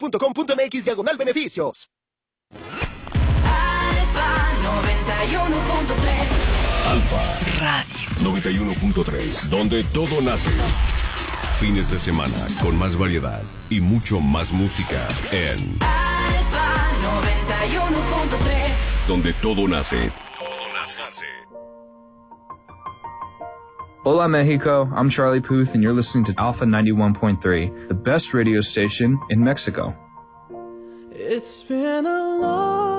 alfa.com.mx/beneficios. Alfa 91.3. Alfa Radio 91.3, donde todo nace. Fines de semana con más variedad y mucho más música en Alfa 91.3, donde todo nace. Hola Mexico, I'm Charlie Puth and you're listening to Alpha 91.3, the best radio station in Mexico. It's been a